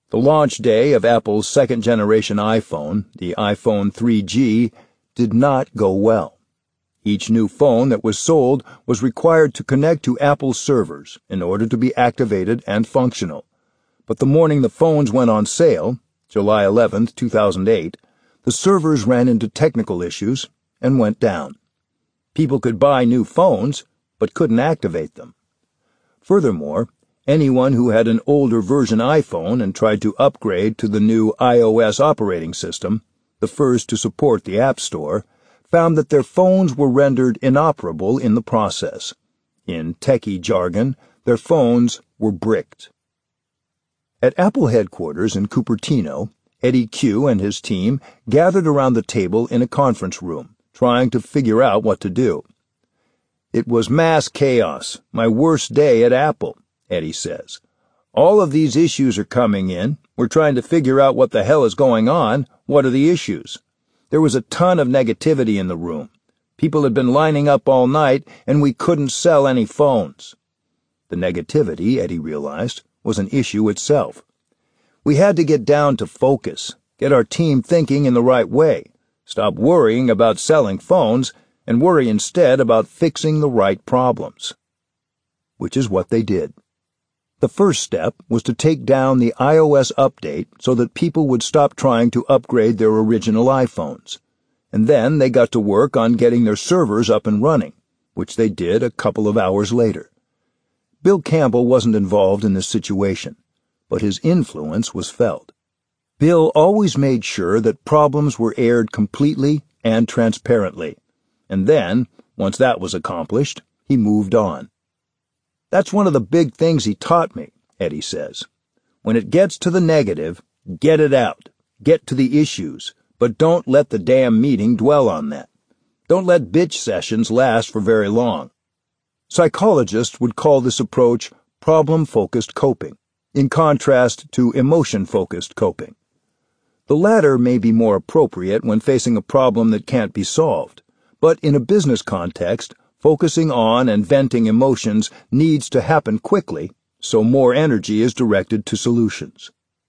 The launch day of Apple's second-generation iPhone, the iPhone 3G, did not go well. Each new phone that was sold was required to connect to Apple's servers in order to be activated and functional. But the morning the phones went on sale, July 11, 2008, the servers ran into technical issues and went down. People could buy new phones, but couldn't activate them. Furthermore, anyone who had an older version iPhone and tried to upgrade to the new iOS operating system, the first to support the App Store, found that their phones were rendered inoperable in the process. In techie jargon, their phones were bricked. At Apple headquarters in Cupertino, Eddie Q and his team gathered around the table in a conference room, trying to figure out what to do. "It was mass chaos, my worst day at Apple," Eddie says. "All of these issues are coming in. We're trying to figure out what the hell is going on. What are the issues? There was a ton of negativity in the room. People had been lining up all night, and we couldn't sell any phones." The negativity, Eddie realized, was an issue itself. We had to get down to focus, get our team thinking in the right way, stop worrying about selling phones, and worry instead about fixing the right problems. Which is what they did. The first step was to take down the iOS update so that people would stop trying to upgrade their original iPhones. And then they got to work on getting their servers up and running, which they did a couple of hours later. Bill Campbell wasn't involved in this situation, but his influence was felt. Bill always made sure that problems were aired completely and transparently, and then, once that was accomplished, he moved on. "That's one of the big things he taught me," Eddie says. "When it gets to the negative, get it out. Get to the issues, but don't let the damn meeting dwell on that. Don't let bitch sessions last for very long." Psychologists would call this approach problem-focused coping, in contrast to emotion-focused coping. The latter may be more appropriate when facing a problem that can't be solved, but in a business context, focusing on and venting emotions needs to happen quickly, so more energy is directed to solutions.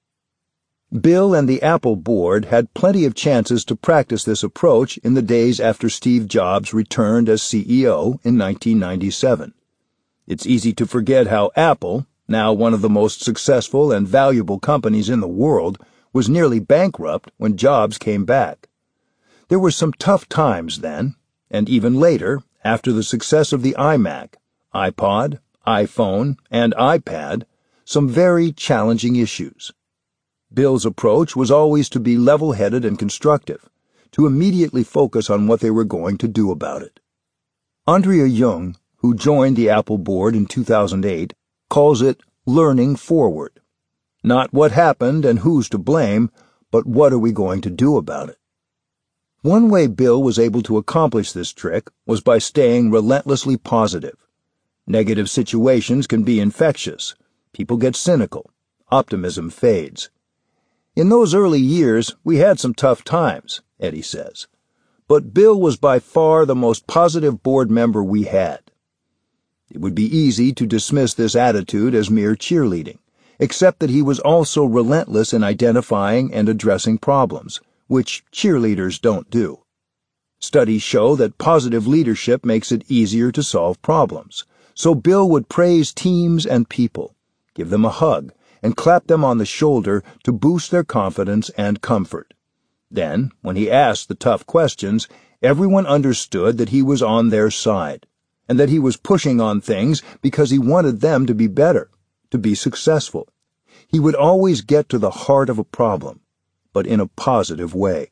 Bill and the Apple board had plenty of chances to practice this approach in the days after Steve Jobs returned as CEO in 1997. It's easy to forget how Apple, now one of the most successful and valuable companies in the world, was nearly bankrupt when Jobs came back. There were some tough times then, and even later, after the success of the iMac, iPod, iPhone, and iPad, some very challenging issues. Bill's approach was always to be level-headed and constructive, to immediately focus on what they were going to do about it. Andrea Jung, who joined the Apple board in 2008, calls it learning forward. Not what happened and who's to blame, but what are we going to do about it? One way Bill was able to accomplish this trick was by staying relentlessly positive. Negative situations can be infectious. People get cynical. Optimism fades. "In those early years, we had some tough times," Eddie says. "But Bill was by far the most positive board member we had." It would be easy to dismiss this attitude as mere cheerleading, except that he was also relentless in identifying and addressing problems, which cheerleaders don't do. Studies show that positive leadership makes it easier to solve problems, so Bill would praise teams and people, give them a hug, and clap them on the shoulder to boost their confidence and comfort. Then, when he asked the tough questions, everyone understood that he was on their side, and that he was pushing on things because he wanted them to be better, to be successful. He would always get to the heart of a problem, but in a positive way.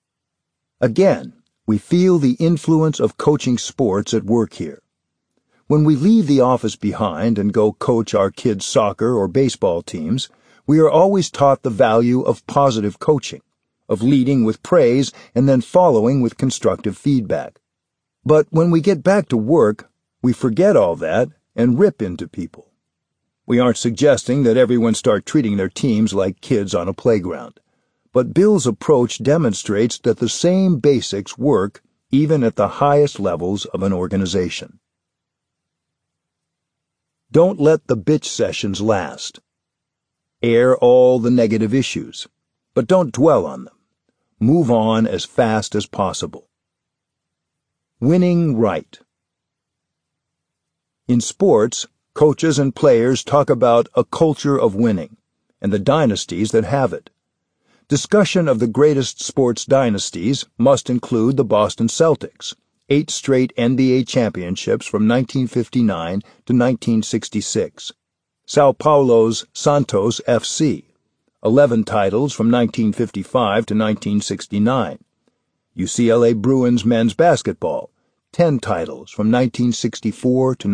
Again, we feel the influence of coaching sports at work here. When we leave the office behind and go coach our kids' soccer or baseball teams, we are always taught the value of positive coaching, of leading with praise and then following with constructive feedback. But when we get back to work, we forget all that and rip into people. We aren't suggesting that everyone start treating their teams like kids on a playground. But Bill's approach demonstrates that the same basics work even at the highest levels of an organization. Don't let the bitch sessions last. Air all the negative issues, but don't dwell on them. Move on as fast as possible. Winning right. In sports, coaches and players talk about a culture of winning and the dynasties that have it. Discussion of the greatest sports dynasties must include the Boston Celtics, 8 straight NBA championships from 1959 to 1966. Sao Paulo's Santos FC, 11 titles from 1955 to 1969. UCLA Bruins men's basketball, 10 titles from 1964 to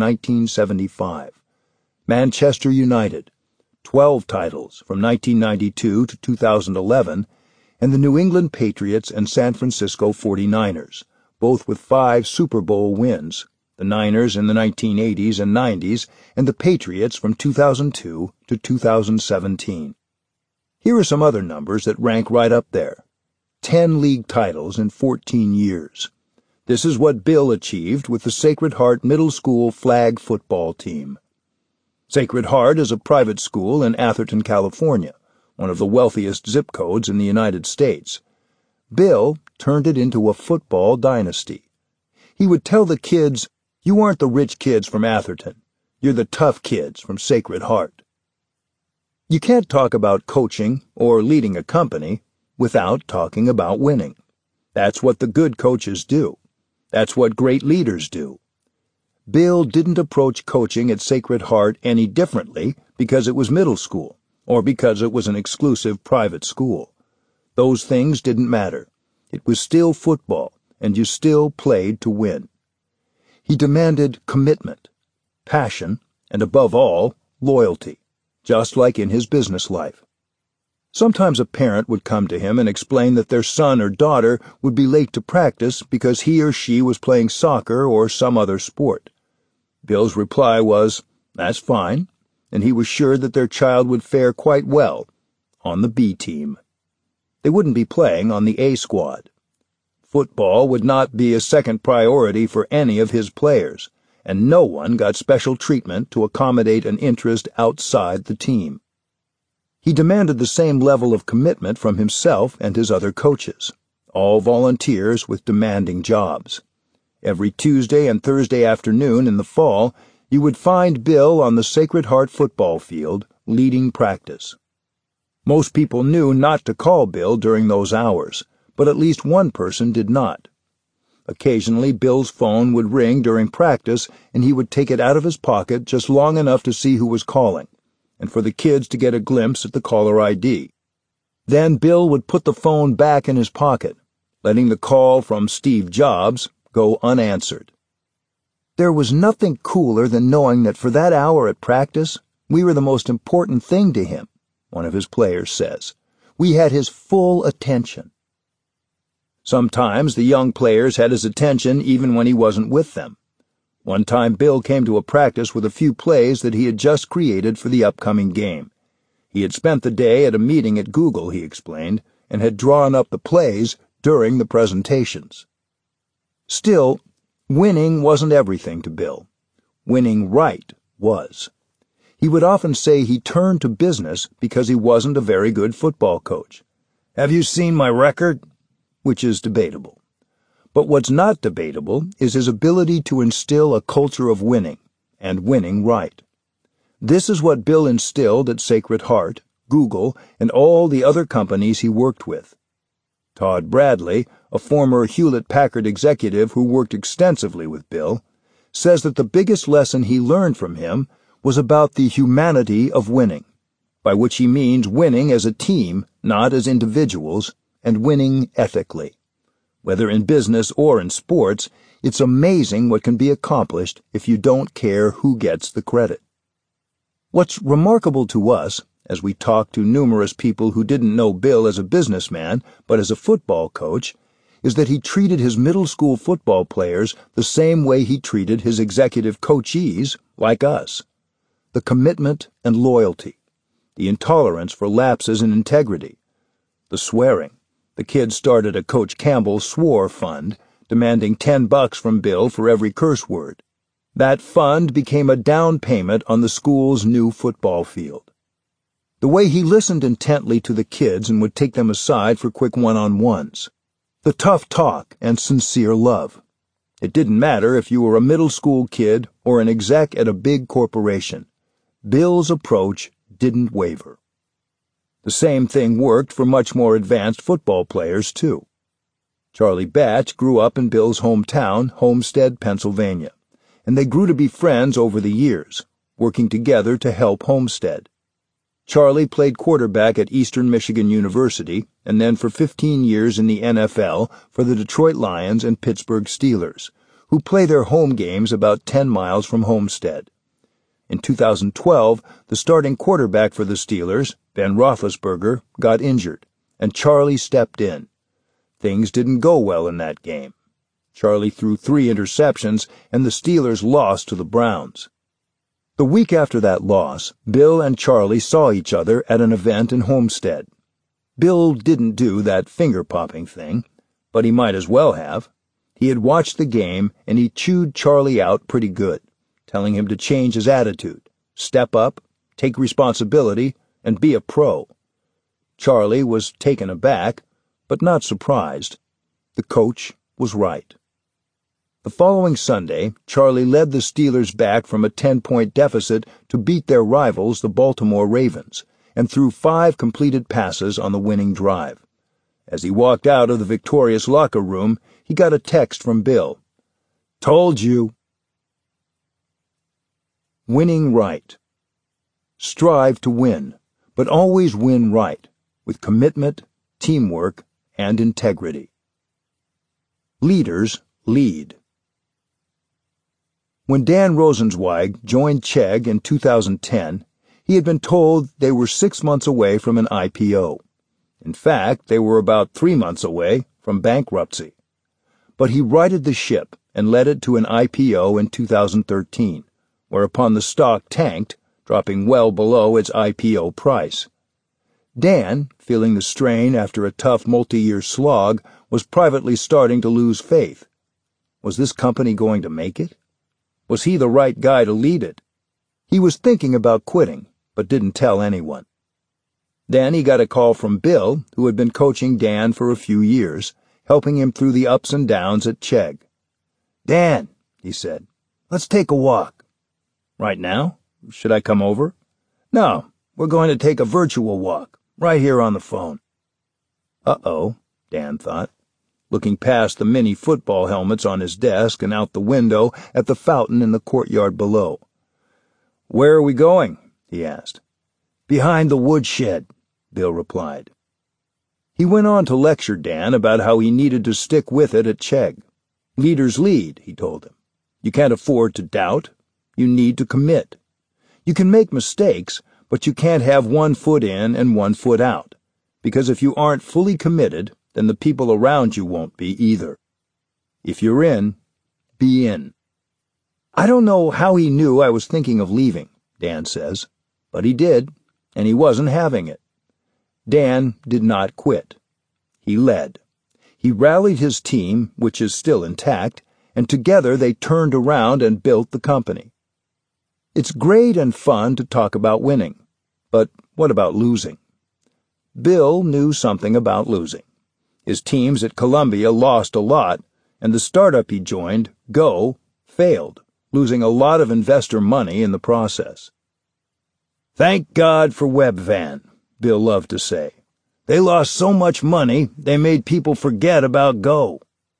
1975. Manchester United, 12 titles from 1992 to 2011, and the New England Patriots and San Francisco 49ers, both with 5 Super Bowl wins, the Niners in the 1980s and 90s, and the Patriots from 2002 to 2017. Here are some other numbers that rank right up there. 10 league titles in 14 years. This is what Bill achieved with the Sacred Heart Middle School flag football team. Sacred Heart is a private school in Atherton, California, one of the wealthiest zip codes in the United States. Bill turned it into a football dynasty. He would tell the kids, "You aren't the rich kids from Atherton. You're the tough kids from Sacred Heart." You can't talk about coaching or leading a company without talking about winning. That's what the good coaches do. That's what great leaders do. Bill didn't approach coaching at Sacred Heart any differently because it was middle school or because it was an exclusive private school. Those things didn't matter. It was still football, and you still played to win. He demanded commitment, passion, and above all, loyalty, just like in his business life. Sometimes a parent would come to him and explain that their son or daughter would be late to practice because he or she was playing soccer or some other sport. Bill's reply was, "That's fine," and he was sure that their child would fare quite well on the B team. They wouldn't be playing on the A squad. Football would not be a second priority for any of his players, and no one got special treatment to accommodate an interest outside the team. He demanded the same level of commitment from himself and his other coaches, all volunteers with demanding jobs. Every Tuesday and Thursday afternoon in the fall, you would find Bill on the Sacred Heart football field leading practice. Most people knew not to call Bill during those hours, but at least one person did not. Occasionally, Bill's phone would ring during practice, and he would take it out of his pocket just long enough to see who was calling, and for the kids to get a glimpse at the caller ID. Then Bill would put the phone back in his pocket, letting the call from Steve Jobs go unanswered. There was nothing cooler than knowing that for that hour at practice, we were the most important thing to him, one of his players says. We had his full attention. Sometimes the young players had his attention even when he wasn't with them. One time Bill came to a practice with a few plays that he had just created for the upcoming game. He had spent the day at a meeting at Google, he explained, and had drawn up the plays during the presentations. Still, winning wasn't everything to Bill. Winning right was. He would often say he turned to business because he wasn't a very good football coach. "Have you seen my record?" Which is debatable. But what's not debatable is his ability to instill a culture of winning, and winning right. This is what Bill instilled at Sacred Heart, Google, and all the other companies he worked with. Todd Bradley, a former Hewlett-Packard executive who worked extensively with Bill, says that the biggest lesson he learned from him was about the humanity of winning, by which he means winning as a team, not as individuals, and winning ethically. Whether in business or in sports, it's amazing what can be accomplished if you don't care who gets the credit. What's remarkable to us, as we talk to numerous people who didn't know Bill as a businessman, but as a football coach, is that he treated his middle school football players the same way he treated his executive coachees, like us. The commitment and loyalty, the intolerance for lapses in integrity, the swearing. The kids started a Coach Campbell swore fund, demanding $10 from Bill for every curse word. That fund became a down payment on the school's new football field. The way he listened intently to the kids and would take them aside for quick one-on-ones. The tough talk and sincere love. It didn't matter if you were a middle school kid or an exec at a big corporation. Bill's approach didn't waver. The same thing worked for much more advanced football players, too. Charlie Batch grew up in Bill's hometown, Homestead, Pennsylvania, and they grew to be friends over the years, working together to help Homestead. Charlie played quarterback at Eastern Michigan University and then for 15 years in the NFL for the Detroit Lions and Pittsburgh Steelers, who play their home games about 10 miles from Homestead. In 2012, the starting quarterback for the Steelers, Ben Roethlisberger, got injured, and Charlie stepped in. Things didn't go well in that game. Charlie threw 3 interceptions, and the Steelers lost to the Browns. The week after that loss, Bill and Charlie saw each other at an event in Homestead. Bill didn't do that finger-popping thing, but he might as well have. He had watched the game, and he chewed Charlie out pretty good, telling him to change his attitude, step up, take responsibility, and be a pro. Charlie was taken aback, but not surprised. The coach was right. The following Sunday, Charlie led the Steelers back from a 10-point deficit to beat their rivals, the Baltimore Ravens, and threw 5 completed passes on the winning drive. As he walked out of the victorious locker room, he got a text from Bill. "Told you." Winning right. Strive to win, but always win right, with commitment, teamwork, and integrity. Leaders lead. When Dan Rosenzweig joined Chegg in 2010, he had been told they were 6 months away from an IPO. In fact, they were about 3 months away from bankruptcy. But he righted the ship and led it to an IPO in 2013, whereupon the stock tanked, dropping well below its IPO price. Dan, feeling the strain after a tough multi-year slog, was privately starting to lose faith. Was this company going to make it? Was he the right guy to lead it? He was thinking about quitting, but didn't tell anyone. Then he got a call from Bill, who had been coaching Dan for a few years, helping him through the ups and downs at Chegg. "Dan," he said, "let's take a walk." "Right now? Should I come over?" "No, we're going to take a virtual walk, right here on the phone." Uh-oh, Dan thought, looking past the mini football helmets on his desk and out the window at the fountain in the courtyard below. "Where are we going?" he asked. "Behind the woodshed," Bill replied. He went on to lecture Dan about how he needed to stick with it at Chegg. Leaders lead, he told him. You can't afford to doubt. You need to commit. You can make mistakes, but you can't have one foot in and one foot out, because if you aren't fully committed, then the people around you won't be either. If you're in, be in. "I don't know how he knew I was thinking of leaving," Dan says, "but he did, and he wasn't having it." Dan did not quit. He led. He rallied his team, which is still intact, and together they turned around and built the company. It's great and fun to talk about winning, but what about losing? Bill knew something about losing. His teams at Columbia lost a lot, and the startup he joined, Go, failed, losing a lot of investor money in the process. "Thank God for Webvan," Bill loved to say. "They lost so much money, they made people forget about Go."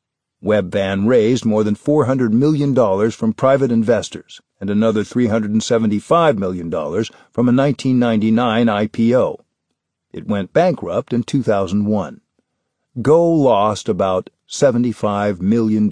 Webvan raised more than $400 million from private investors and another $375 million from a 1999 IPO. It went bankrupt in 2001. Go lost about $75 million.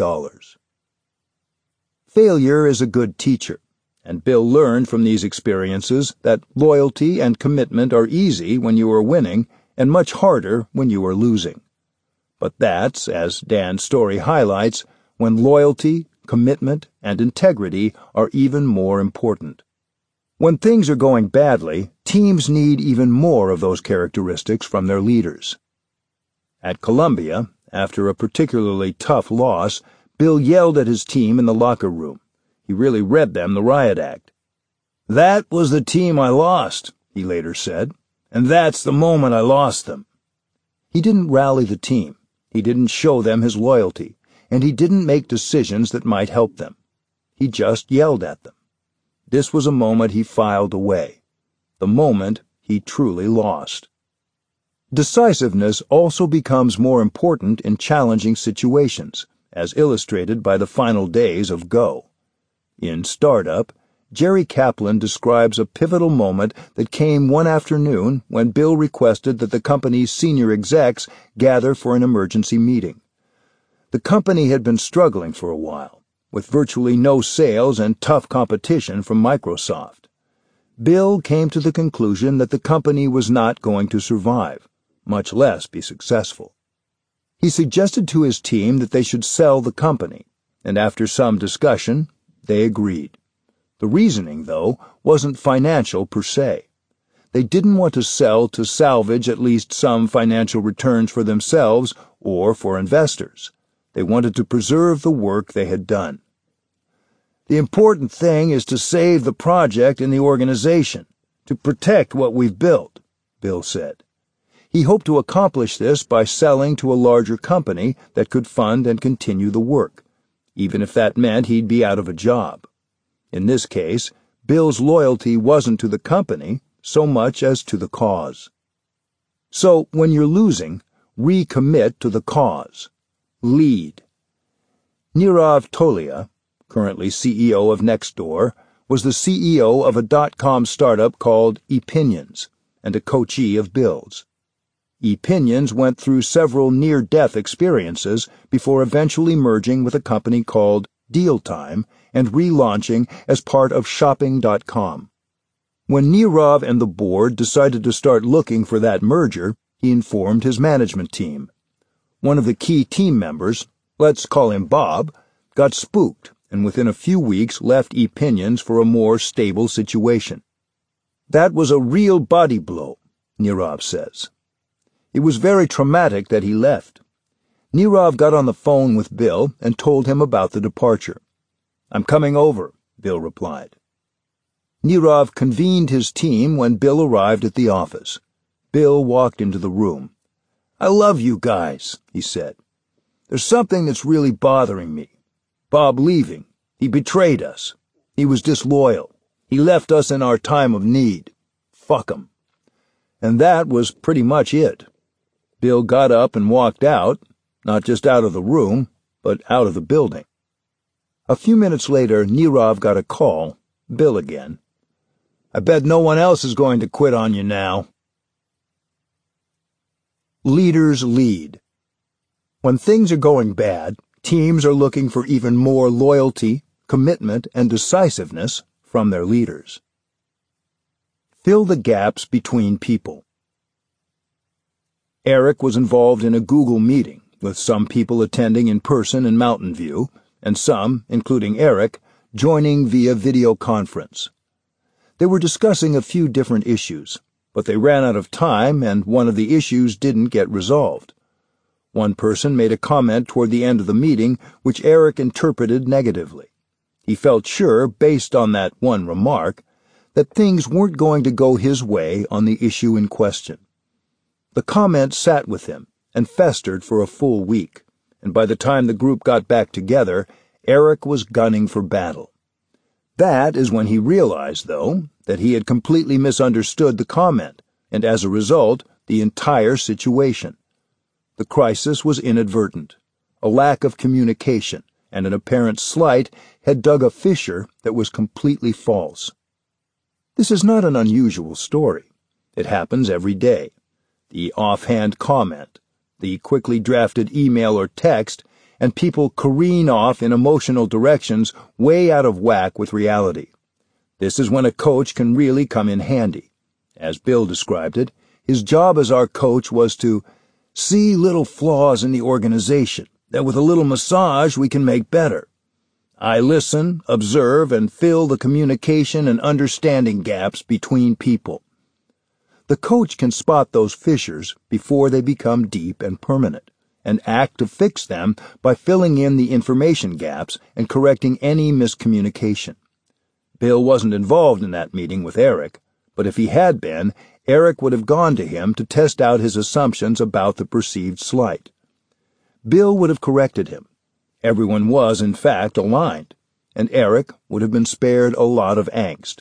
Failure is a good teacher, and Bill learned from these experiences that loyalty and commitment are easy when you are winning and much harder when you are losing. But that's, as Dan's story highlights, when loyalty, commitment, and integrity are even more important. When things are going badly, teams need even more of those characteristics from their leaders. At Columbia, after a particularly tough loss, Bill yelled at his team in the locker room. He really read them the riot act. "That was the team I lost," he later said, And that's the moment I lost them. He didn't rally the team. He didn't show them his loyalty, and he didn't make decisions that might help them. He just yelled at them. This was a moment he filed away, the moment he truly lost. Decisiveness also becomes more important in challenging situations, as illustrated by the final days of Go. In Startup, Jerry Kaplan describes a pivotal moment that came one afternoon when Bill requested that the company's senior execs gather for an emergency meeting. The company had been struggling for a while, with virtually no sales and tough competition from Microsoft. Bill came to the conclusion that the company was not going to survive, much less be successful. He suggested to his team that they should sell the company, and after some discussion, they agreed. The reasoning, though, wasn't financial per se. They didn't want to sell to salvage at least some financial returns for themselves or for investors. They wanted to preserve the work they had done. The important thing is to save the project and the organization, to protect what we've built, Bill said. He hoped to accomplish this by selling to a larger company that could fund and continue the work, even if that meant he'd be out of a job. In this case, Bill's loyalty wasn't to the company so much as to the cause. So, when you're losing, recommit to the cause. Lead. Nirav Tolia, currently CEO of Nextdoor, was the CEO of a .com startup called ePinions, and a coachee of Bill's. ePinions went through several near-death experiences before eventually merging with a company called DealTime and relaunching as part of Shopping.com. When Nirav and the board decided to start looking for that merger, he informed his management team. One of the key team members, let's call him Bob, got spooked and within a few weeks left ePinions for a more stable situation. That was a real body blow, Nirav says. It was very traumatic that he left. Nirav got on the phone with Bill and told him about the departure. I'm coming over, Bill replied. Nirav convened his team when Bill arrived at the office. Bill walked into the room. I love you guys, he said. There's something that's really bothering me. Bob leaving. He betrayed us. He was disloyal. He left us in our time of need. Fuck him. And that was pretty much it. Bill got up and walked out, not just out of the room, but out of the building. A few minutes later, Nirav got a call, Bill again. I bet no one else is going to quit on you now. Leaders lead. When things are going bad, teams are looking for even more loyalty, commitment, and decisiveness from their leaders. Fill the gaps between people. Eric was involved in a Google meeting, with some people attending in person in Mountain View, and some, including Eric, joining via video conference. They were discussing a few different issues, but they ran out of time and one of the issues didn't get resolved. One person made a comment toward the end of the meeting which Eric interpreted negatively. He felt sure, based on that one remark, that things weren't going to go his way on the issue in question. The comment sat with him and festered for a full week, and by the time the group got back together, Eric was gunning for battle. That is when he realized, though, that he had completely misunderstood the comment, and as a result, the entire situation. The crisis was inadvertent. A lack of communication and an apparent slight had dug a fissure that was completely false. This is not an unusual story. It happens every day. The offhand comment, the quickly drafted email or text, and people careen off in emotional directions way out of whack with reality. This is when a coach can really come in handy. As Bill described it, his job as our coach was to see little flaws in the organization that with a little massage we can make better. I listen, observe, and fill the communication and understanding gaps between people. The coach can spot those fissures before they become deep and permanent, and act to fix them by filling in the information gaps and correcting any miscommunication. Bill wasn't involved in that meeting with Eric, but if he had been, Eric would have gone to him to test out his assumptions about the perceived slight. Bill would have corrected him. Everyone was, in fact, aligned, and Eric would have been spared a lot of angst.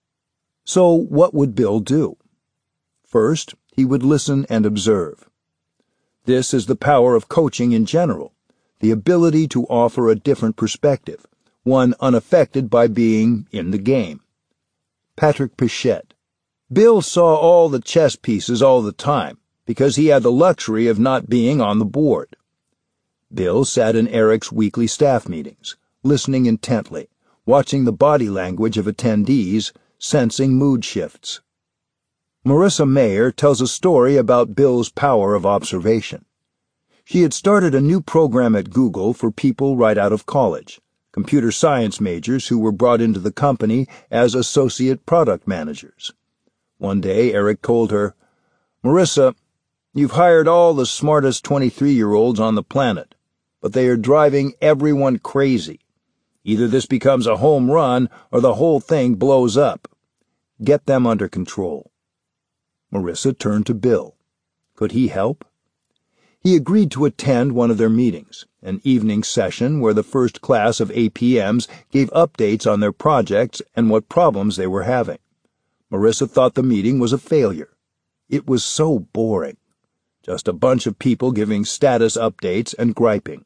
So what would Bill do? First, he would listen and observe. This is the power of coaching in general, the ability to offer a different perspective, one unaffected by being in the game. Patrick Pichette. Bill saw all the chess pieces all the time because he had the luxury of not being on the board. Bill sat in Eric's weekly staff meetings, listening intently, watching the body language of attendees, sensing mood shifts. Marissa Mayer tells a story about Bill's power of observation. She had started a new program at Google for people right out of college, computer science majors who were brought into the company as associate product managers. One day, Eric told her, "Marissa, you've hired all the smartest 23-year-olds on the planet, but they are driving everyone crazy. Either this becomes a home run or the whole thing blows up. Get them under control." Marissa turned to Bill. Could he help? He agreed to attend one of their meetings, an evening session where the first class of APMs gave updates on their projects and what problems they were having. Marissa thought the meeting was a failure. It was so boring. Just a bunch of people giving status updates and griping.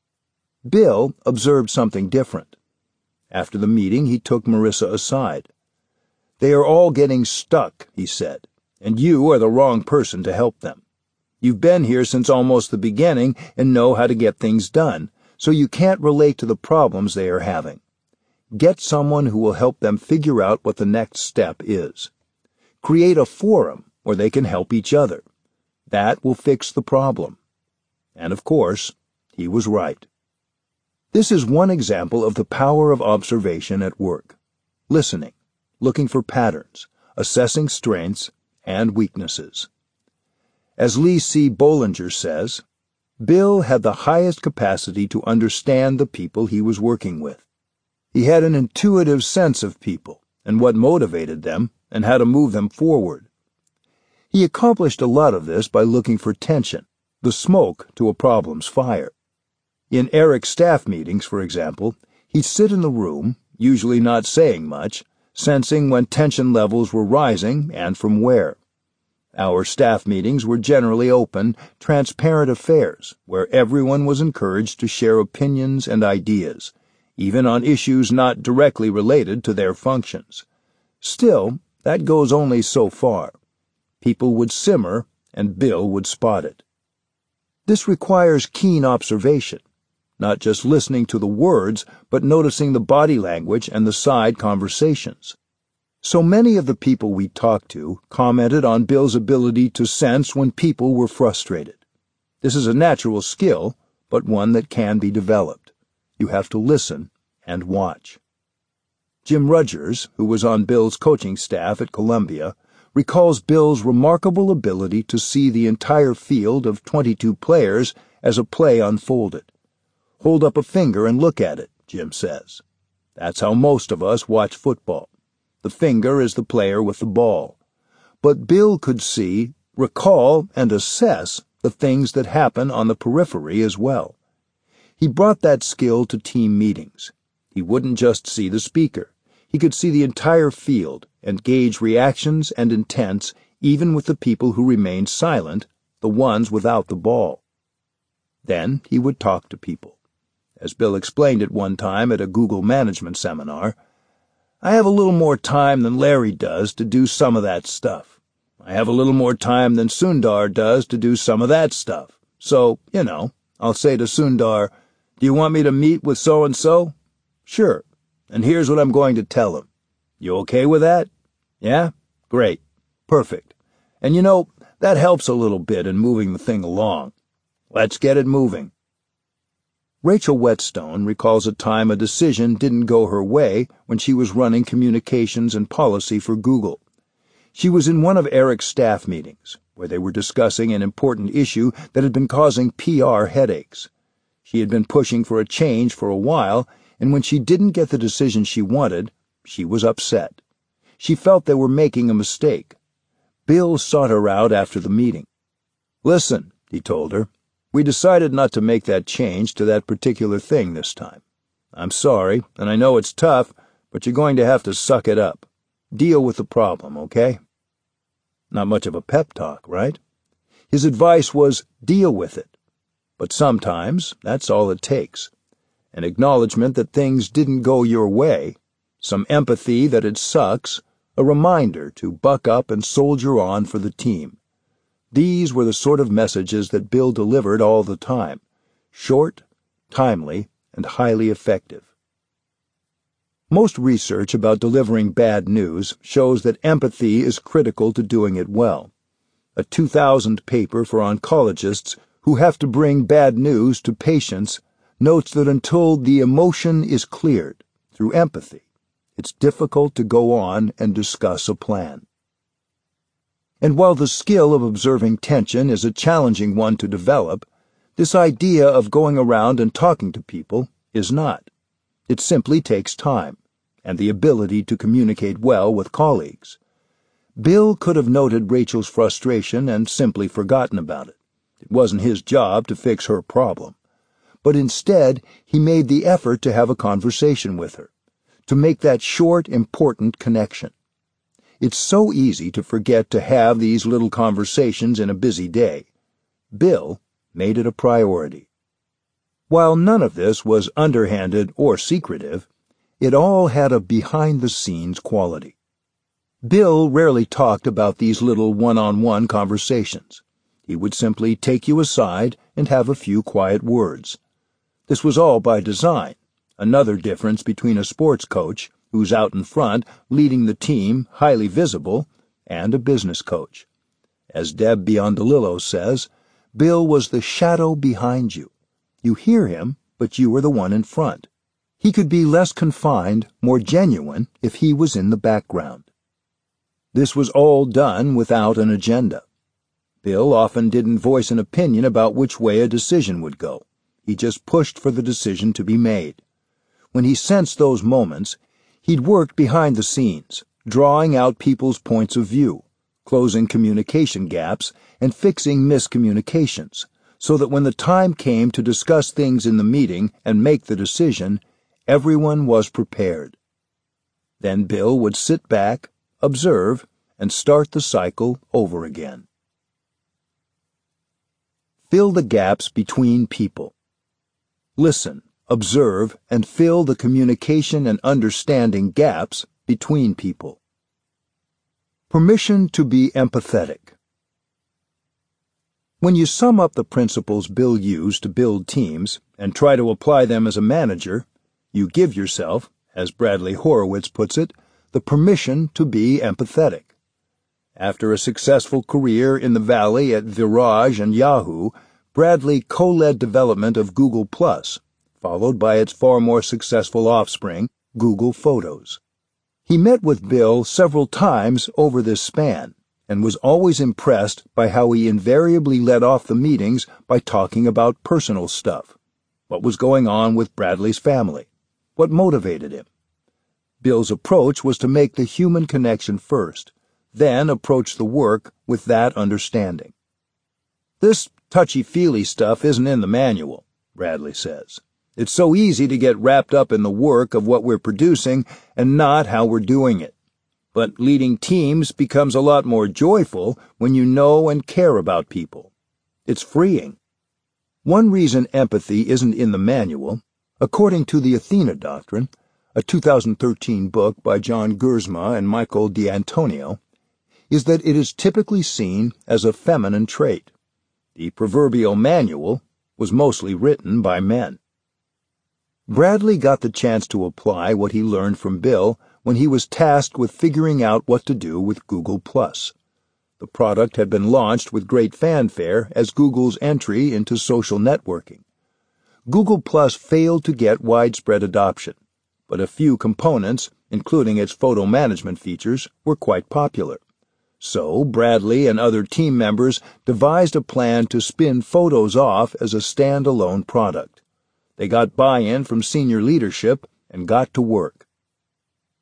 Bill observed something different. After the meeting, he took Marissa aside. "They are all getting stuck," he said, "and you are the wrong person to help them. You've been here since almost the beginning and know how to get things done, so you can't relate to the problems they are having. Get someone who will help them figure out what the next step is. Create a forum where they can help each other. That will fix the problem." And of course, he was right. This is one example of the power of observation at work. Listening, looking for patterns, assessing strengths and weaknesses. As Lee C. Bollinger says, Bill had the highest capacity to understand the people he was working with. He had an intuitive sense of people and what motivated them and how to move them forward. He accomplished a lot of this by looking for tension, the smoke to a problem's fire. In Eric's staff meetings, for example, he'd sit in the room, usually not saying much, sensing when tension levels were rising and from where. Our staff meetings were generally open, transparent affairs where everyone was encouraged to share opinions and ideas, even on issues not directly related to their functions. Still, that goes only so far. People would simmer, and Bill would spot it. This requires keen observation, not just listening to the words, but noticing the body language and the side conversations. So many of the people we talked to commented on Bill's ability to sense when people were frustrated. This is a natural skill, but one that can be developed. You have to listen and watch. Jim Rogers, who was on Bill's coaching staff at Columbia, recalls Bill's remarkable ability to see the entire field of 22 players as a play unfolded. "Hold up a finger and look at it," Jim says. That's how most of us watch football. The finger is the player with the ball. But Bill could see, recall, and assess the things that happen on the periphery as well. He brought that skill to team meetings. He wouldn't just see the speaker. He could see the entire field and gauge reactions and intents even with the people who remained silent, the ones without the ball. Then he would talk to people. As Bill explained it one time at a Google management seminar, "I have a little more time than Larry does to do some of that stuff. I have a little more time than Sundar does to do some of that stuff. So, I'll say to Sundar, 'Do you want me to meet with so-and-so?' 'Sure. And here's what I'm going to tell him. You okay with that? Yeah? Great. Perfect. And that helps a little bit in moving the thing along. Let's get it moving." Rachel Whetstone recalls a time a decision didn't go her way when she was running communications and policy for Google. She was in one of Eric's staff meetings, where they were discussing an important issue that had been causing PR headaches. She had been pushing for a change for a while, and when she didn't get the decision she wanted, she was upset. She felt they were making a mistake. Bill sought her out after the meeting. "Listen," he told her, "we decided not to make that change to that particular thing this time. I'm sorry, and I know it's tough, but you're going to have to suck it up. Deal with the problem, okay?" Not much of a pep talk, right? His advice was deal with it. But sometimes that's all it takes. An acknowledgement that things didn't go your way, some empathy that it sucks, a reminder to buck up and soldier on for the team. These were the sort of messages that Bill delivered all the time, short, timely, and highly effective. Most research about delivering bad news shows that empathy is critical to doing it well. A 2000 paper for oncologists who have to bring bad news to patients notes that until the emotion is cleared through empathy, it's difficult to go on and discuss a plan. And while the skill of observing tension is a challenging one to develop, this idea of going around and talking to people is not. It simply takes time and the ability to communicate well with colleagues. Bill could have noted Rachel's frustration and simply forgotten about it. It wasn't his job to fix her problem. But instead, he made the effort to have a conversation with her, to make that short, important connection. It's so easy to forget to have these little conversations in a busy day. Bill made it a priority. While none of this was underhanded or secretive, it all had a behind-the-scenes quality. Bill rarely talked about these little one-on-one conversations. He would simply take you aside and have a few quiet words. This was all by design, another difference between a sports coach, who's out in front, leading the team, highly visible, and a business coach. As Deb Biondolillo says, Bill was the shadow behind you. You hear him, but you were the one in front. He could be less confined, more genuine, if he was in the background. This was all done without an agenda. Bill often didn't voice an opinion about which way a decision would go. He just pushed for the decision to be made. When he sensed those moments, he'd worked behind the scenes, drawing out people's points of view, closing communication gaps, and fixing miscommunications, so that when the time came to discuss things in the meeting and make the decision, everyone was prepared. Then Bill would sit back, observe, and start the cycle over again. Fill the gaps between people. Listen, observe, and fill the communication and understanding gaps between people. Permission to be empathetic. When you sum up the principles Bill used to build teams and try to apply them as a manager, you give yourself, as Bradley Horowitz puts it, the permission to be empathetic. After a successful career in the Valley at Virage and Yahoo, Bradley co-led development of Google+, followed by its far more successful offspring, Google Photos. He met with Bill several times over this span and was always impressed by how he invariably led off the meetings by talking about personal stuff. What was going on with Bradley's family? What motivated him? Bill's approach was to make the human connection first, then approach the work with that understanding. This touchy-feely stuff isn't in the manual, Bradley says. It's so easy to get wrapped up in the work of what we're producing and not how we're doing it. But leading teams becomes a lot more joyful when you know and care about people. It's freeing. One reason empathy isn't in the manual, according to the Athena Doctrine, a 2013 book by John Gersma and Michael D'Antonio, is that it is typically seen as a feminine trait. The proverbial manual was mostly written by men. Bradley got the chance to apply what he learned from Bill when he was tasked with figuring out what to do with Google+. The product had been launched with great fanfare as Google's entry into social networking. Google+ failed to get widespread adoption, but a few components, including its photo management features, were quite popular. So Bradley and other team members devised a plan to spin Photos off as a standalone product. They got buy-in from senior leadership and got to work.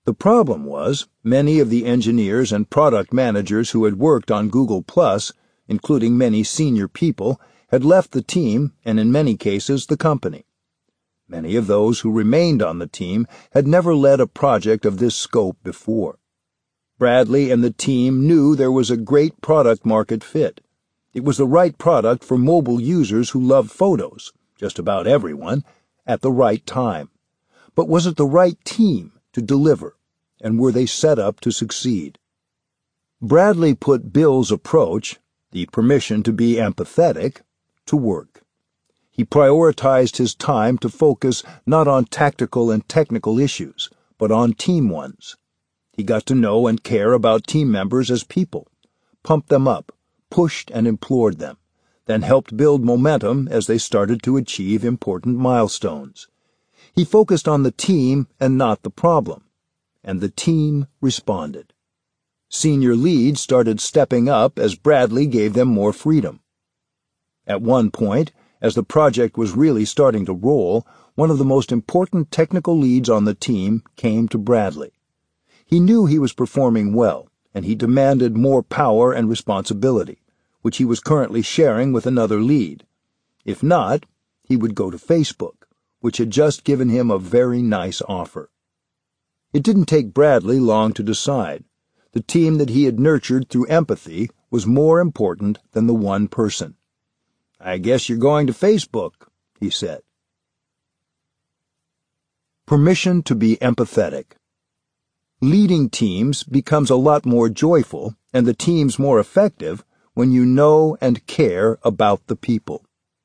The problem was, many of the engineers and product managers who had worked on Google+, including many senior people, had left the team and in many cases the company. Many of those who remained on the team had never led a project of this scope before. Bradley and the team knew there was a great product-market fit. It was the right product for mobile users who loved photos, just about everyone, at the right time. But was it the right team to deliver, and were they set up to succeed? Bradley put Bill's approach, the permission to be empathetic, to work. He prioritized his time to focus not on tactical and technical issues, but on team ones. He got to know and care about team members as people, pumped them up, pushed and implored them, then helped build momentum as they started to achieve important milestones. He focused on the team and not the problem, and the team responded. Senior leads started stepping up as Bradley gave them more freedom. At one point, as the project was really starting to roll, one of the most important technical leads on the team came to Bradley. He knew he was performing well, and he demanded more power and responsibility, which he was currently sharing with another lead. If not, he would go to Facebook, which had just given him a very nice offer. It didn't take Bradley long to decide. The team that he had nurtured through empathy was more important than the one person. "I guess you're going to Facebook," he said. Permission to be empathetic. Leading teams becomes a lot more joyful and the teams more effective when you know and care about the people.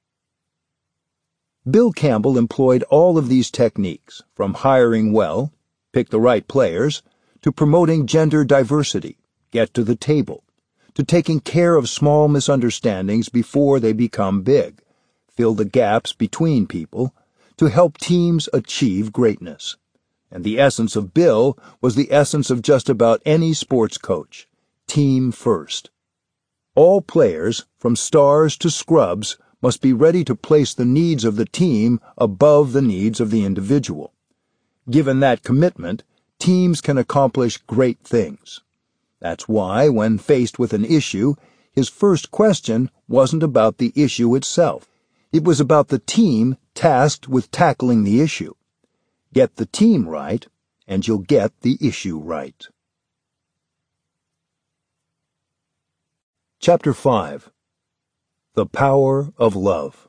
Bill Campbell employed all of these techniques, from hiring well, pick the right players, to promoting gender diversity, get to the table, to taking care of small misunderstandings before they become big, fill the gaps between people, to help teams achieve greatness. And the essence of Bill was the essence of just about any sports coach: team first. All players, from stars to scrubs, must be ready to place the needs of the team above the needs of the individual. Given that commitment, teams can accomplish great things. That's why, when faced with an issue, his first question wasn't about the issue itself. It was about the team tasked with tackling the issue. Get the team right, and you'll get the issue right. Chapter 5. The Power of Love.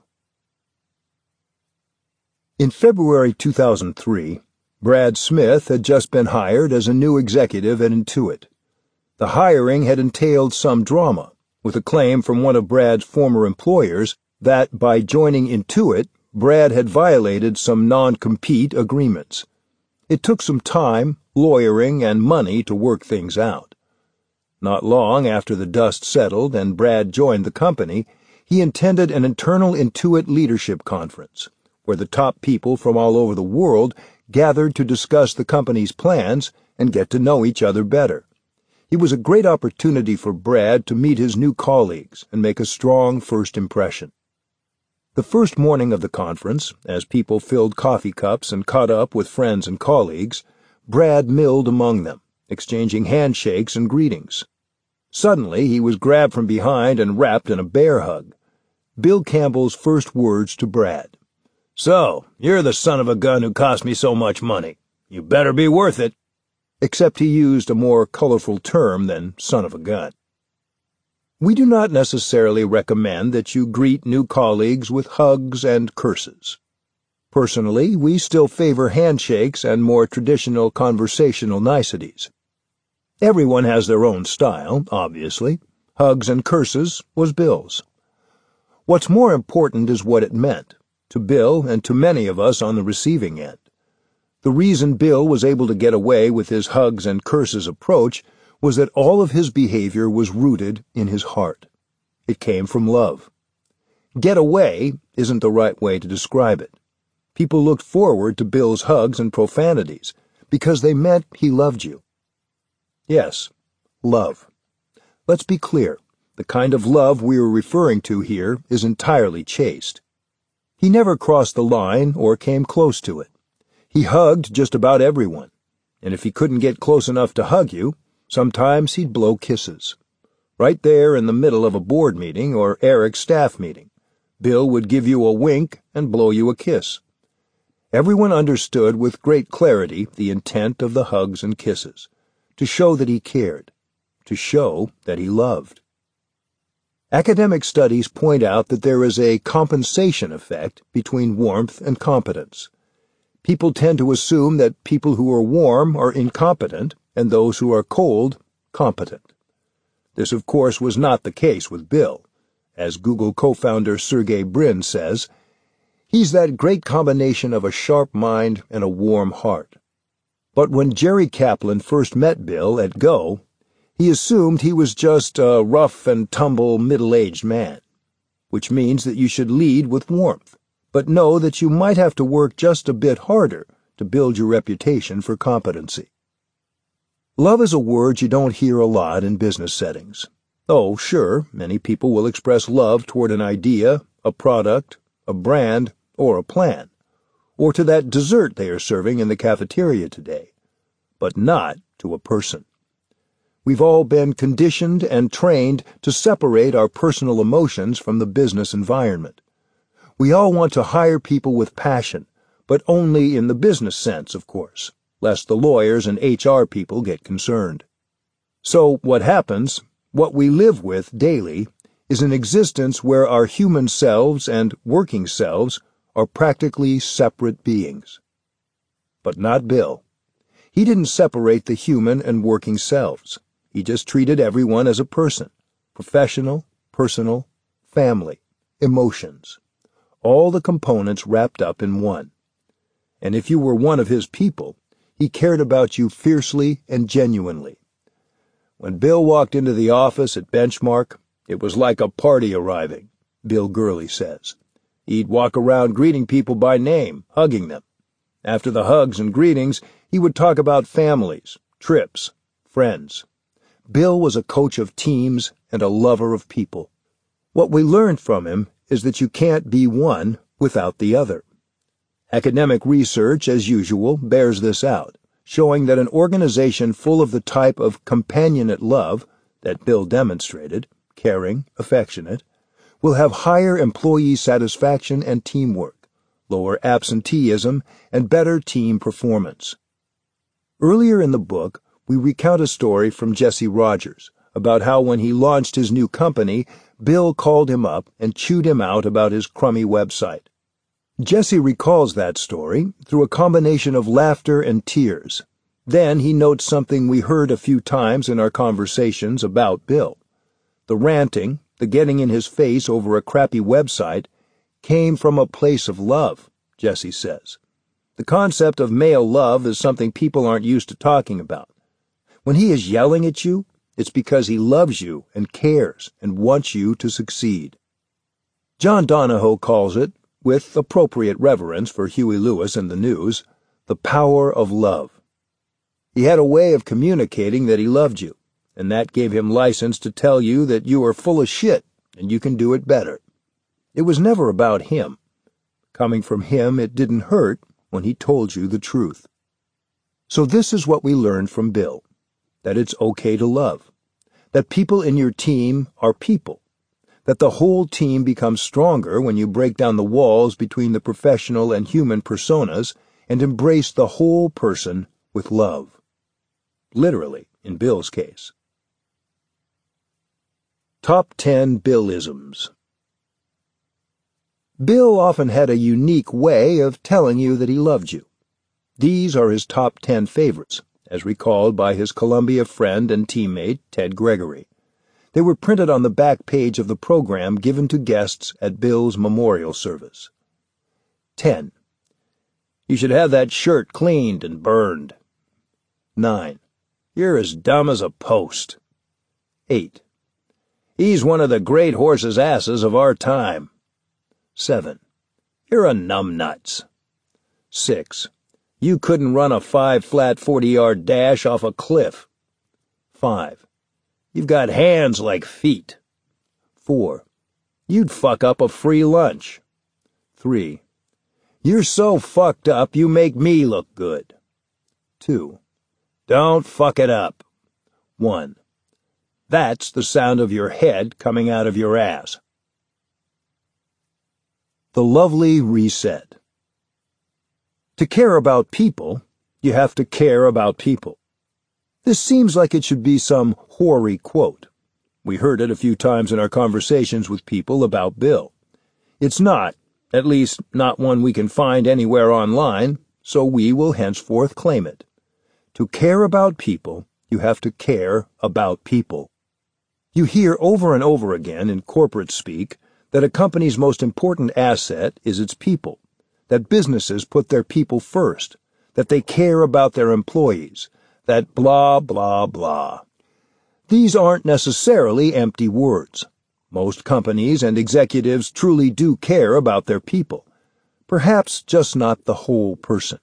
In February 2003, Brad Smith had just been hired as a new executive at Intuit. The hiring had entailed some drama, with a claim from one of Brad's former employers that by joining Intuit, Brad had violated some non-compete agreements. It took some time, lawyering, and money to work things out. Not long after the dust settled and Brad joined the company, he attended an internal Intuit leadership conference, where the top people from all over the world gathered to discuss the company's plans and get to know each other better. It was a great opportunity for Brad to meet his new colleagues and make a strong first impression. The first morning of the conference, as people filled coffee cups and caught up with friends and colleagues, Brad milled among them, exchanging handshakes and greetings. Suddenly, he was grabbed from behind and wrapped in a bear hug. Bill Campbell's first words to Brad: "So, you're the son of a gun who cost me so much money. You better be worth it." Except he used a more colorful term than son of a gun. We do not necessarily recommend that you greet new colleagues with hugs and curses. Personally, we still favor handshakes and more traditional conversational niceties. Everyone has their own style, obviously. Hugs and curses was Bill's. What's more important is what it meant, to Bill and to many of us on the receiving end. The reason Bill was able to get away with his hugs and curses approach was that all of his behavior was rooted in his heart. It came from love. Get away isn't the right way to describe it. People looked forward to Bill's hugs and profanities because they meant he loved you. Yes, love. Let's be clear. The kind of love we are referring to here is entirely chaste. He never crossed the line or came close to it. He hugged just about everyone. And if he couldn't get close enough to hug you, sometimes he'd blow kisses. Right there in the middle of a board meeting or Eric's staff meeting, Bill would give you a wink and blow you a kiss. Everyone understood with great clarity the intent of the hugs and kisses, to show that he cared, to show that he loved. Academic studies point out that there is a compensation effect between warmth and competence. People tend to assume that people who are warm are incompetent and those who are cold, competent. This, of course, was not the case with Bill. As Google co-founder Sergey Brin says, he's that great combination of a sharp mind and a warm heart. But when Jerry Kaplan first met Bill at Go, he assumed he was just a rough-and-tumble middle-aged man, which means that you should lead with warmth, but know that you might have to work just a bit harder to build your reputation for competency. Love is a word you don't hear a lot in business settings. Oh, sure, many people will express love toward an idea, a product, a brand, or a plan, or to that dessert they are serving in the cafeteria today, but not to a person. We've all been conditioned and trained to separate our personal emotions from the business environment. We all want to hire people with passion, but only in the business sense, of course, lest the lawyers and HR people get concerned. So what happens, what we live with daily, is an existence where our human selves and working selves are practically separate beings. But not Bill. He didn't separate the human and working selves. He just treated everyone as a person, professional, personal, family, emotions, all the components wrapped up in one. And if you were one of his people, he cared about you fiercely and genuinely. When Bill walked into the office at Benchmark, it was like a party arriving, Bill Gurley says. He'd walk around greeting people by name, hugging them. After the hugs and greetings, he would talk about families, trips, friends. Bill was a coach of teams and a lover of people. What we learned from him is that you can't be one without the other. Academic research, as usual, bears this out, showing that an organization full of the type of companionate love that Bill demonstrated, caring, affectionate, will have higher employee satisfaction and teamwork, lower absenteeism, and better team performance. Earlier in the book, we recount a story from Jesse Rogers about how when he launched his new company, Bill called him up and chewed him out about his crummy website. Jesse recalls that story through a combination of laughter and tears. Then he notes something we heard a few times in our conversations about Bill. The ranting, the getting in his face over a crappy website, came from a place of love, Jesse says. The concept of male love is something people aren't used to talking about. When he is yelling at you, it's because he loves you and cares and wants you to succeed. John Donahoe calls it, with appropriate reverence for Huey Lewis and the news, the power of love. He had a way of communicating that he loved you, and that gave him license to tell you that you are full of shit and you can do it better. It was never about him. Coming from him, it didn't hurt when he told you the truth. So this is what we learned from Bill. That it's okay to love, that people in your team are people, that the whole team becomes stronger when you break down the walls between the professional and human personas and embrace the whole person with love. Literally, in Bill's case. Top 10 Billisms. Bill often had a unique way of telling you that he loved you. These are his top 10 favorites, as recalled by his Columbia friend and teammate, Ted Gregory. They were printed on the back page of the program given to guests at Bill's memorial service. 10. You should have that shirt cleaned and burned. 9. You're as dumb as a post. 8. He's one of the great horse's asses of our time. 7. You're a numbnuts. 6. You couldn't run a 5-flat 40-yard dash off a cliff. 5. You've got hands like feet. 4. You'd fuck up a free lunch. 3. You're so fucked up you make me look good. 2. Don't fuck it up. 1. That's the sound of your head coming out of your ass. The lovely reset. To care about people, you have to care about people. This seems like it should be some hoary quote. We heard it a few times in our conversations with people about Bill. It's not, at least not one we can find anywhere online, so we will henceforth claim it. To care about people, you have to care about people. You hear over and over again in corporate speak that a company's most important asset is its people, that businesses put their people first, that they care about their employees, that blah, blah, blah. These aren't necessarily empty words. Most companies and executives truly do care about their people, perhaps just not the whole person.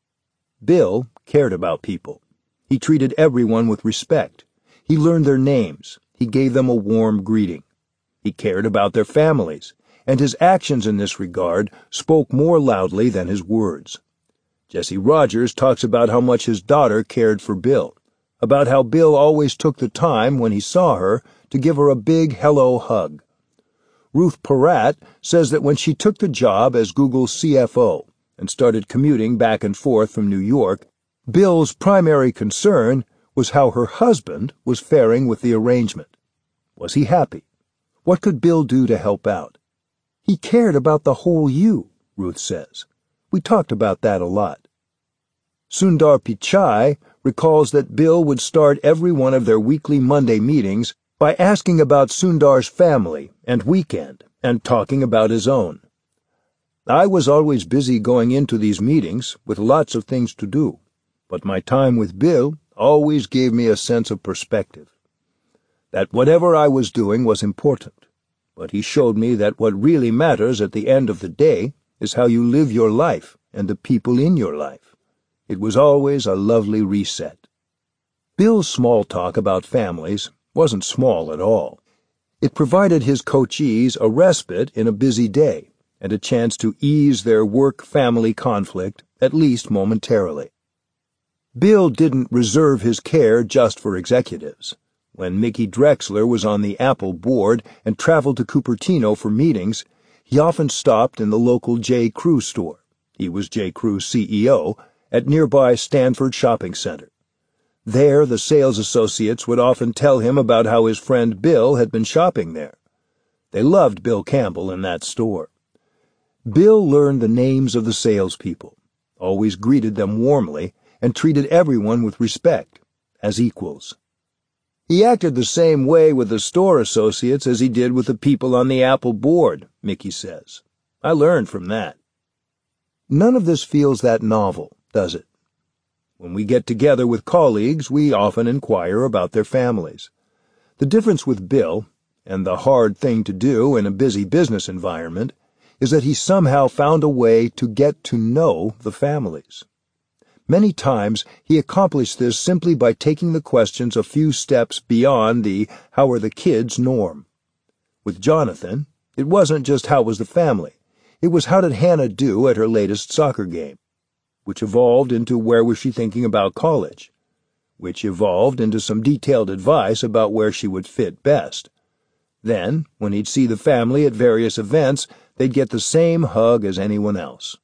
Bill cared about people. He treated everyone with respect. He learned their names. He gave them a warm greeting. He cared about their families, and his actions in this regard spoke more loudly than his words. Jesse Rogers talks about how much his daughter cared for Bill, about how Bill always took the time when he saw her to give her a big hello hug. Ruth Porat says that when she took the job as Google's CFO and started commuting back and forth from New York, Bill's primary concern was how her husband was faring with the arrangement. Was he happy? What could Bill do to help out? He cared about the whole you, Ruth says. We talked about that a lot. Sundar Pichai recalls that Bill would start every one of their weekly Monday meetings by asking about Sundar's family and weekend and talking about his own. I was always busy going into these meetings with lots of things to do, but my time with Bill always gave me a sense of perspective. That whatever I was doing was important, but he showed me that what really matters at the end of the day is how you live your life and the people in your life. It was always a lovely reset. Bill's small talk about families wasn't small at all. It provided his coachees a respite in a busy day and a chance to ease their work-family conflict, at least momentarily. Bill didn't reserve his care just for executives. When Mickey Drexler was on the Apple board and traveled to Cupertino for meetings, he often stopped in the local J. Crew store. He was J. Crew's CEO at nearby Stanford Shopping Center. There, the sales associates would often tell him about how his friend Bill had been shopping there. They loved Bill Campbell in that store. Bill learned the names of the salespeople, always greeted them warmly, and treated everyone with respect, as equals. He acted the same way with the store associates as he did with the people on the Apple board, Mickey says. I learned from that. None of this feels that novel, does it? When we get together with colleagues, we often inquire about their families. The difference with Bill, and the hard thing to do in a busy business environment, is that he somehow found a way to get to know the families. Many times he accomplished this simply by taking the questions a few steps beyond the "how are the kids" norm. With Jonathan, it wasn't just how was the family. It was how did Hannah do at her latest soccer game, which evolved into where was she thinking about college, which evolved into some detailed advice about where she would fit best. Then, when he'd see the family at various events, they'd get the same hug as anyone else.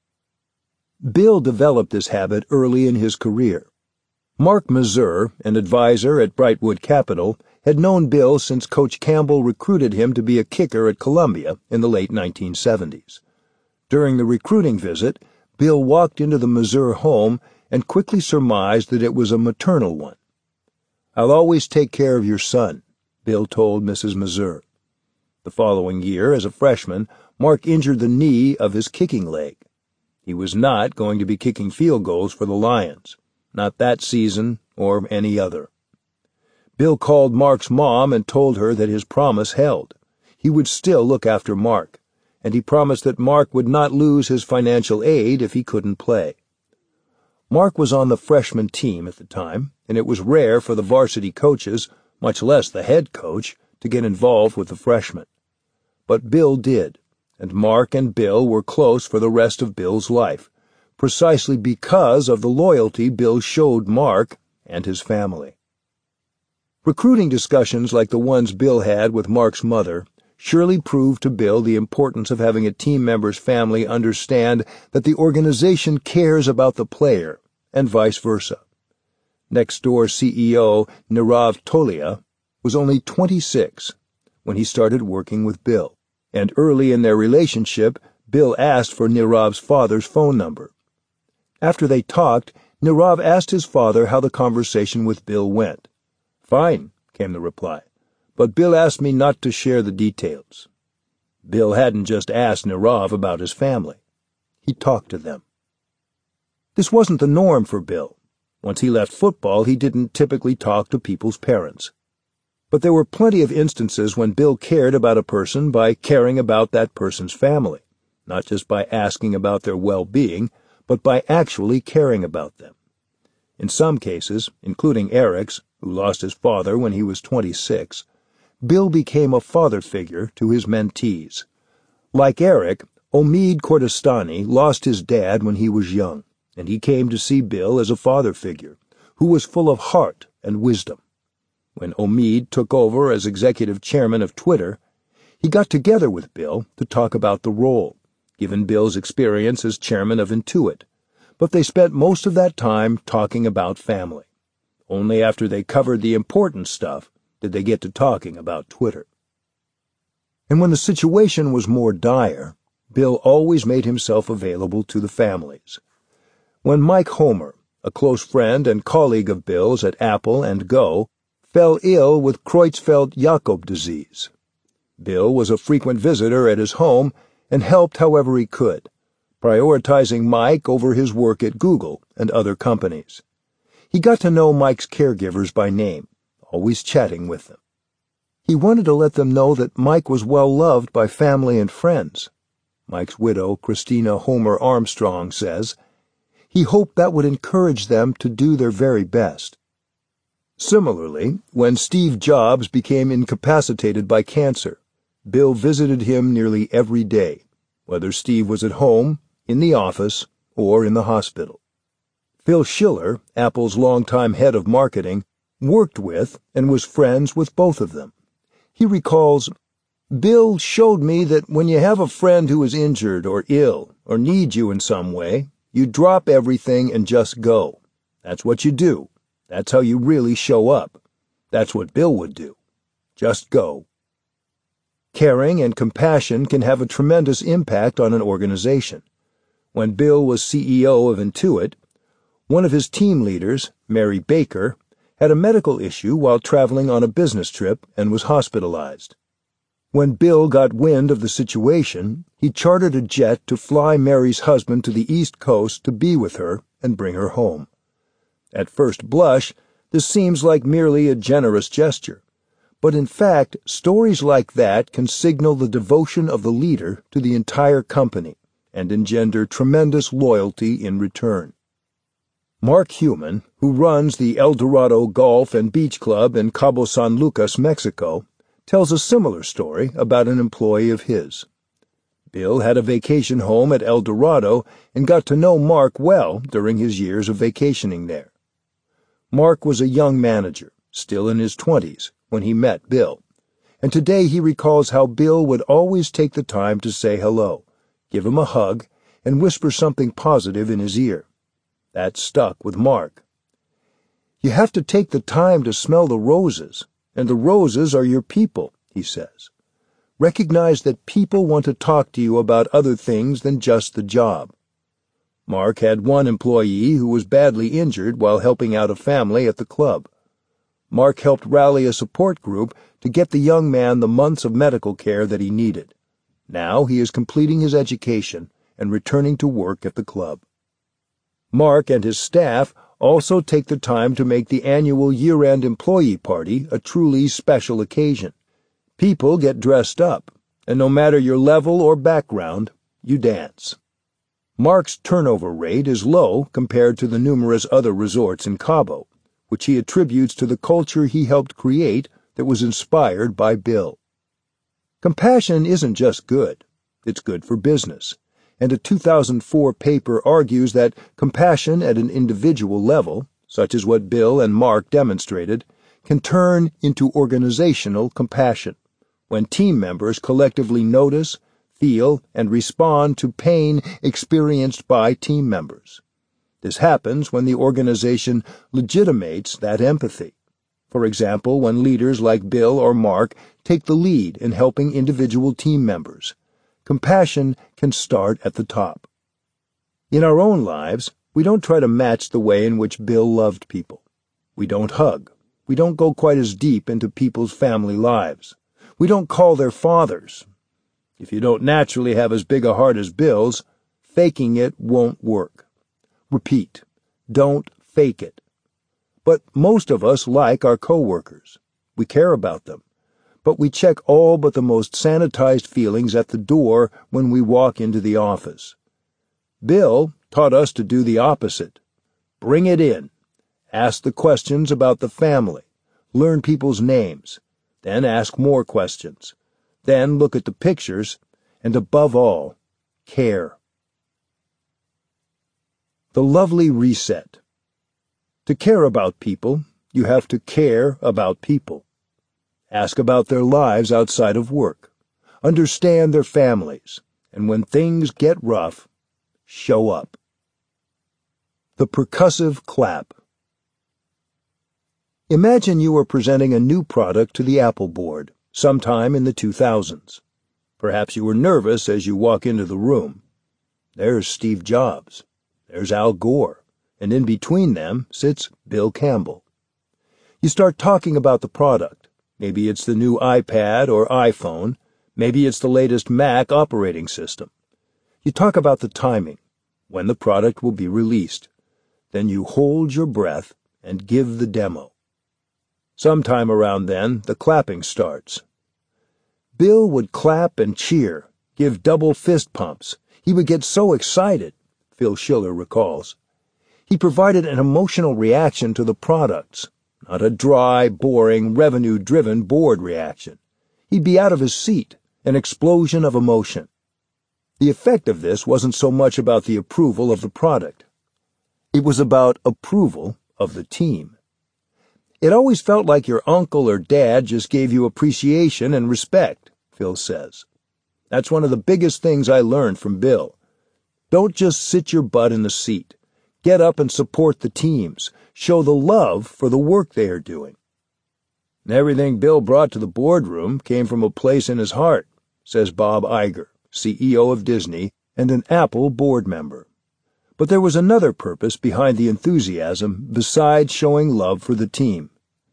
Bill developed this habit early in his career. Mark Mazur, an advisor at Brightwood Capital, had known Bill since Coach Campbell recruited him to be a kicker at Columbia in the late 1970s. During the recruiting visit, Bill walked into the Mazur home and quickly surmised that it was a maternal one. "I'll always take care of your son," Bill told Mrs. Mazur. The following year, as a freshman, Mark injured the knee of his kicking leg. He was not going to be kicking field goals for the Lions, not that season or any other. Bill called Mark's mom and told her that his promise held. He would still look after Mark, and he promised that Mark would not lose his financial aid if he couldn't play. Mark was on the freshman team at the time, and it was rare for the varsity coaches, much less the head coach, to get involved with the freshmen. But Bill did, and Mark and Bill were close for the rest of Bill's life, precisely because of the loyalty Bill showed Mark and his family. Recruiting discussions like the ones Bill had with Mark's mother surely proved to Bill the importance of having a team member's family understand that the organization cares about the player, and vice versa. Nextdoor CEO Nirav Tolia was only 26 when he started working with Bill, and early in their relationship, Bill asked for Nirav's father's phone number. After they talked, Nirav asked his father how the conversation with Bill went. "Fine," came the reply, "but Bill asked me not to share the details." Bill hadn't just asked Nirav about his family. He talked to them. This wasn't the norm for Bill. Once he left football, he didn't typically talk to people's parents. But there were plenty of instances when Bill cared about a person by caring about that person's family, not just by asking about their well-being, but by actually caring about them. In some cases, including Eric's, who lost his father when he was 26, Bill became a father figure to his mentees. Like Eric, Omid Kordestani lost his dad when he was young, and he came to see Bill as a father figure, who was full of heart and wisdom. When Omid took over as executive chairman of Twitter, he got together with Bill to talk about the role, given Bill's experience as chairman of Intuit, but they spent most of that time talking about family. Only after they covered the important stuff did they get to talking about Twitter. And when the situation was more dire, Bill always made himself available to the families. When Mike Homer, a close friend and colleague of Bill's at Apple and Go, fell ill with Creutzfeldt-Jakob disease, Bill was a frequent visitor at his home and helped however he could, prioritizing Mike over his work at Google and other companies. He got to know Mike's caregivers by name, always chatting with them. He wanted to let them know that Mike was well loved by family and friends. Mike's widow, Christina Homer Armstrong, says, he hoped that would encourage them to do their very best. Similarly, when Steve Jobs became incapacitated by cancer, Bill visited him nearly every day, whether Steve was at home, in the office, or in the hospital. Phil Schiller, Apple's longtime head of marketing, worked with and was friends with both of them. He recalls, "Bill showed me that when you have a friend who is injured or ill or needs you in some way, you drop everything and just go. That's what you do. That's how you really show up. That's what Bill would do. Just go." Caring and compassion can have a tremendous impact on an organization. When Bill was CEO of Intuit, one of his team leaders, Mary Baker, had a medical issue while traveling on a business trip and was hospitalized. When Bill got wind of the situation, he chartered a jet to fly Mary's husband to the East Coast to be with her and bring her home. At first blush, this seems like merely a generous gesture, but in fact, stories like that can signal the devotion of the leader to the entire company and engender tremendous loyalty in return. Mark Heumann, who runs the El Dorado Golf and Beach Club in Cabo San Lucas, Mexico, tells a similar story about an employee of his. Bill had a vacation home at El Dorado and got to know Mark well during his years of vacationing there. Mark was a young manager, still in his 20s, when he met Bill, and today he recalls how Bill would always take the time to say hello, give him a hug, and whisper something positive in his ear. That stuck with Mark. "You have to take the time to smell the roses, and the roses are your people," he says. "Recognize that people want to talk to you about other things than just the job." Mark had one employee who was badly injured while helping out a family at the club. Mark helped rally a support group to get the young man the months of medical care that he needed. Now he is completing his education and returning to work at the club. Mark and his staff also take the time to make the annual year-end employee party a truly special occasion. People get dressed up, and no matter your level or background, you dance. Mark's turnover rate is low compared to the numerous other resorts in Cabo, which he attributes to the culture he helped create that was inspired by Bill. Compassion isn't just good, it's good for business, and a 2004 paper argues that compassion at an individual level, such as what Bill and Mark demonstrated, can turn into organizational compassion when team members collectively notice, feel, and respond to pain experienced by team members. This happens when the organization legitimates that empathy. For example, when leaders like Bill or Mark take the lead in helping individual team members. Compassion can start at the top. In our own lives, we don't try to match the way in which Bill loved people. We don't hug. We don't go quite as deep into people's family lives. We don't call their fathers. If you don't naturally have as big a heart as Bill's, faking it won't work. Repeat, don't fake it. But most of us like our coworkers. We care about them. But we check all but the most sanitized feelings at the door when we walk into the office. Bill taught us to do the opposite. Bring it in. Ask the questions about the family. Learn people's names. Then ask more questions. Then look at the pictures, and above all, care. The lovely reset. To care about people, you have to care about people. Ask about their lives outside of work. Understand their families. And when things get rough, show up. The percussive clap. Imagine you are presenting a new product to the Apple board sometime in the 2000s. Perhaps you were nervous as you walk into the room. There's Steve Jobs. There's Al Gore. And in between them sits Bill Campbell. You start talking about the product. Maybe it's the new iPad or iPhone. Maybe it's the latest Mac operating system. You talk about the timing, when the product will be released. Then you hold your breath and give the demo. Sometime around then, the clapping starts. Bill would clap and cheer, give double fist pumps. He would get so excited, Phil Schiller recalls. He provided an emotional reaction to the products, not a dry, boring, revenue-driven board reaction. He'd be out of his seat, an explosion of emotion. The effect of this wasn't so much about the approval of the product. It was about approval of the team. It always felt like your uncle or dad just gave you appreciation and respect, Phil says. That's one of the biggest things I learned from Bill. Don't just sit your butt in the seat. Get up and support the teams. Show the love for the work they are doing. And everything Bill brought to the boardroom came from a place in his heart, says Bob Iger, CEO of Disney and an Apple board member. But there was another purpose behind the enthusiasm besides showing love for the team.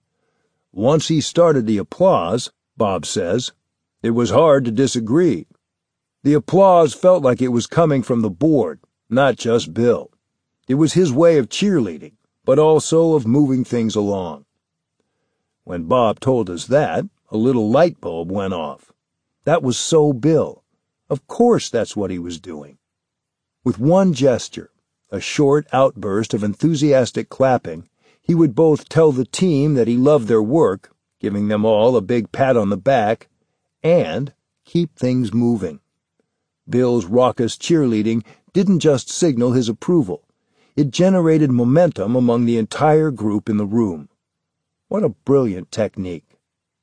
Once he started the applause, Bob says, it was hard to disagree. The applause felt like it was coming from the board, not just Bill. It was his way of cheerleading, but also of moving things along. When Bob told us that, a little light bulb went off. That was so Bill. Of course that's what he was doing. With one gesture, a short outburst of enthusiastic clapping, he would both tell the team that he loved their work, giving them all a big pat on the back, and keep things moving. Bill's raucous cheerleading didn't just signal his approval. It generated momentum among the entire group in the room. What a brilliant technique.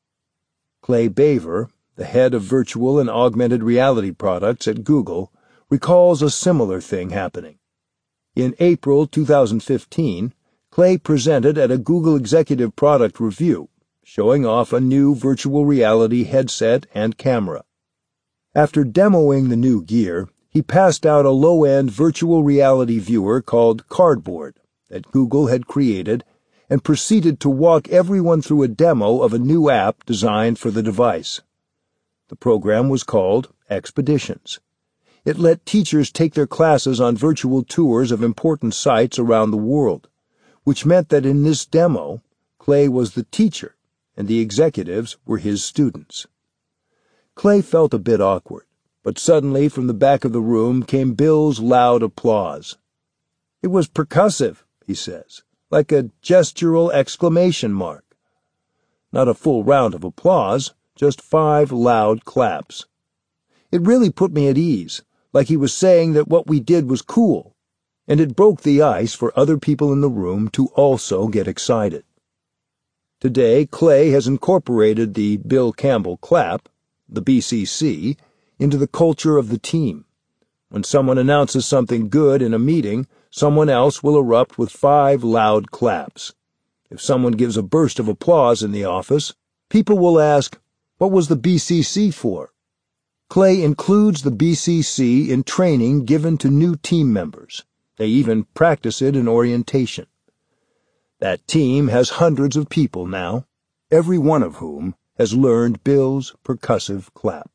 Clay Baver, the head of virtual and augmented reality products at Google, recalls a similar thing happening. In April 2015, Clay presented at a Google Executive Product Review, showing off a new virtual reality headset and camera. After demoing the new gear, he passed out a low-end virtual reality viewer called Cardboard that Google had created and proceeded to walk everyone through a demo of a new app designed for the device. The program was called Expeditions. It let teachers take their classes on virtual tours of important sites around the world, which meant that in this demo, Clay was the teacher and the executives were his students. Clay felt a bit awkward, but suddenly from the back of the room came Bill's loud applause. It was percussive, he says, like a gestural exclamation mark. Not a full round of applause, just 5 loud claps. It really put me at ease, like he was saying that what we did was cool. and it broke the ice for other people in the room to also get excited. Today, Clay has incorporated the Bill Campbell Clap, the BCC, into the culture of the team. When someone announces something good in a meeting, someone else will erupt with 5 loud claps. If someone gives a burst of applause in the office, people will ask, "What was the BCC for?" Clay includes the BCC in training given to new team members. They even practice it in orientation. That team has hundreds of people now, every one of whom has learned Bill's percussive clap.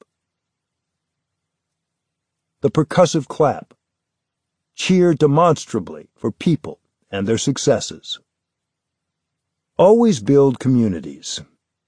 The percussive clap. Cheer demonstrably for people and their successes. Always build communities.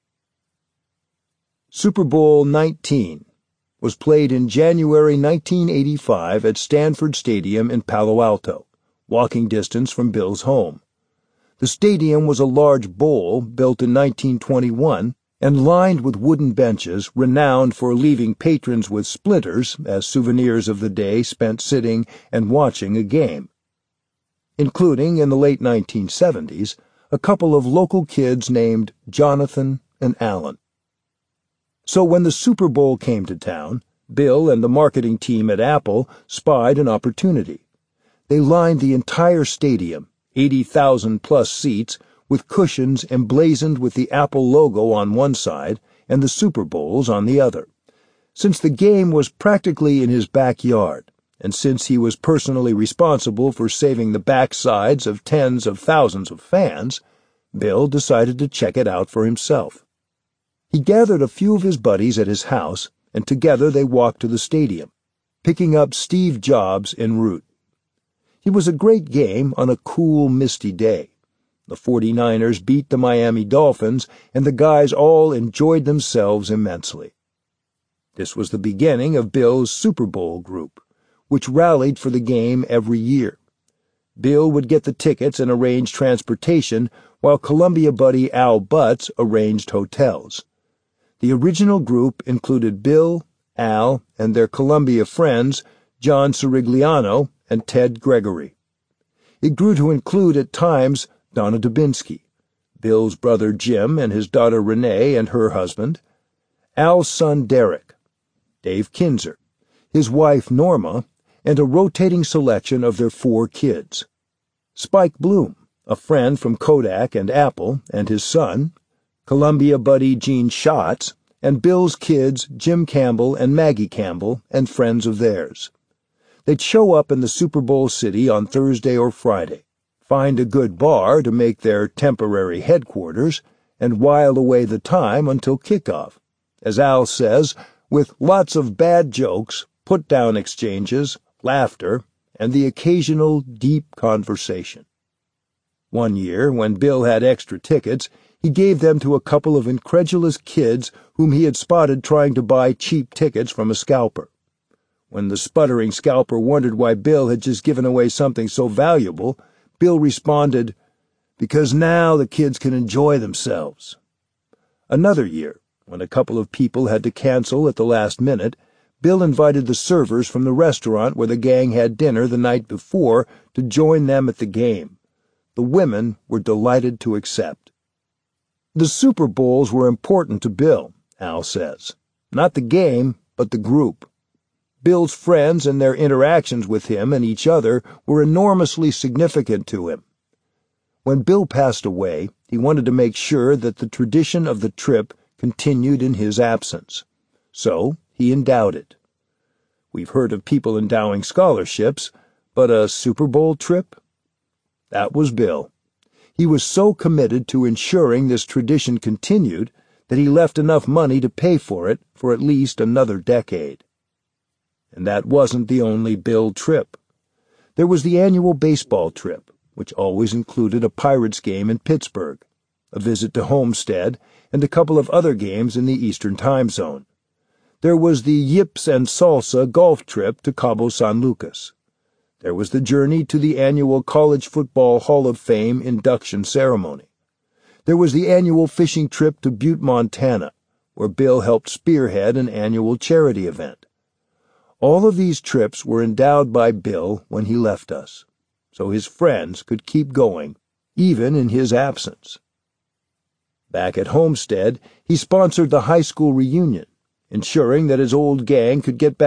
Super Bowl 19 was played in January 1985 at Stanford Stadium in Palo Alto, walking distance from Bill's home. The stadium was a large bowl built in 1921 and lined with wooden benches renowned for leaving patrons with splinters as souvenirs of the day spent sitting and watching a game, including, in the late 1970s, a couple of local kids named Jonathan and Alan. So when the Super Bowl came to town, Bill and the marketing team at Apple spied an opportunity. They lined the entire stadium, 80,000-plus seats, with cushions emblazoned with the Apple logo on one side and the Super Bowls on the other. Since the game was practically in his backyard, and since he was personally responsible for saving the backsides of tens of thousands of fans, Bill decided to check it out for himself. He gathered a few of his buddies at his house, and together they walked to the stadium, picking up Steve Jobs en route. It was a great game on a cool, misty day. The 49ers beat the Miami Dolphins, and the guys all enjoyed themselves immensely. This was the beginning of Bill's Super Bowl group, which rallied for the game every year. Bill would get the tickets and arrange transportation, while Columbia buddy Al Butts arranged hotels. The original group included Bill, Al, and their Columbia friends, John Sirigliano and Ted Gregory. It grew to include at times Donna Dubinsky, Bill's brother Jim and his daughter Renee and her husband, Al's son Derek, Dave Kinzer, his wife Norma, and a rotating selection of their 4 kids. Spike Bloom, a friend from Kodak and Apple, and his son, Columbia buddy Gene Schatz, and Bill's kids Jim Campbell and Maggie Campbell, and friends of theirs. They'd show up in the Super Bowl city on Thursday or Friday, find a good bar to make their temporary headquarters, and while away the time until kickoff, as Al says, with lots of bad jokes, put-down exchanges, laughter, and the occasional deep conversation. One year, when Bill had extra tickets, he gave them to a couple of incredulous kids whom he had spotted trying to buy cheap tickets from a scalper. When the sputtering scalper wondered why Bill had just given away something so valuable, Bill responded, "Because now the kids can enjoy themselves." Another year, when a couple of people had to cancel at the last minute, Bill invited the servers from the restaurant where the gang had dinner the night before to join them at the game. The women were delighted to accept. The Super Bowls were important to Bill, Al says. Not the game, but the group. Bill's friends and their interactions with him and each other were enormously significant to him. When Bill passed away, he wanted to make sure that the tradition of the trip continued in his absence. So he endowed it. We've heard of people endowing scholarships, but a Super Bowl trip? That was Bill. He was so committed to ensuring this tradition continued that he left enough money to pay for it for at least another decade. And that wasn't the only Bill trip. There was the annual baseball trip, which always included a Pirates game in Pittsburgh, a visit to Homestead, and a couple of other games in the Eastern Time Zone. There was the Yips and Salsa golf trip to Cabo San Lucas. There was the journey to the annual College Football Hall of Fame induction ceremony. There was the annual fishing trip to Butte, Montana, where Bill helped spearhead an annual charity event. All of these trips were endowed by Bill when he left us. so his friends could keep going, even in his absence. Back at Homestead, he sponsored the high school reunion, ensuring that his old gang could get back